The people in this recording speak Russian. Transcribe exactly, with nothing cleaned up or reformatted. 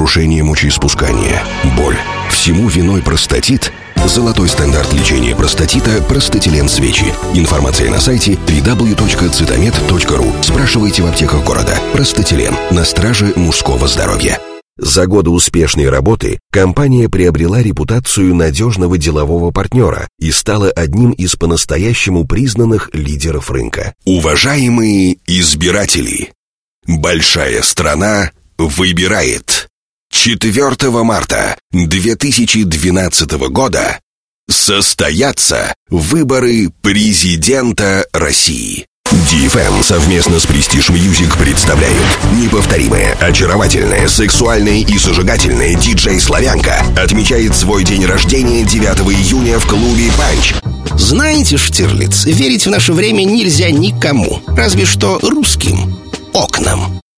нарушение мочеиспускания, боль. Всему виной простатит? Золотой стандарт лечения простатита «Простатилен Свечи». Информация на сайте дабл ю дабл ю дабл ю точка цитамед точка ру. Спрашивайте в аптеках города. Простатилен. На страже мужского здоровья. За годы успешной работы компания приобрела репутацию надежного делового партнера и стала одним из по-настоящему признанных лидеров рынка. Уважаемые избиратели, большая страна выбирает. четвёртого марта две тысячи двенадцатого года состоятся выборы президента России. ди эф эм совместно с Prestige Music представляют неповторимая, очаровательная, сексуальная и зажигательная диджей-славянка отмечает свой день рождения девятого июня в клубе «Панч». Знаете, Штирлиц, верить в наше время нельзя никому, разве что русским окнам.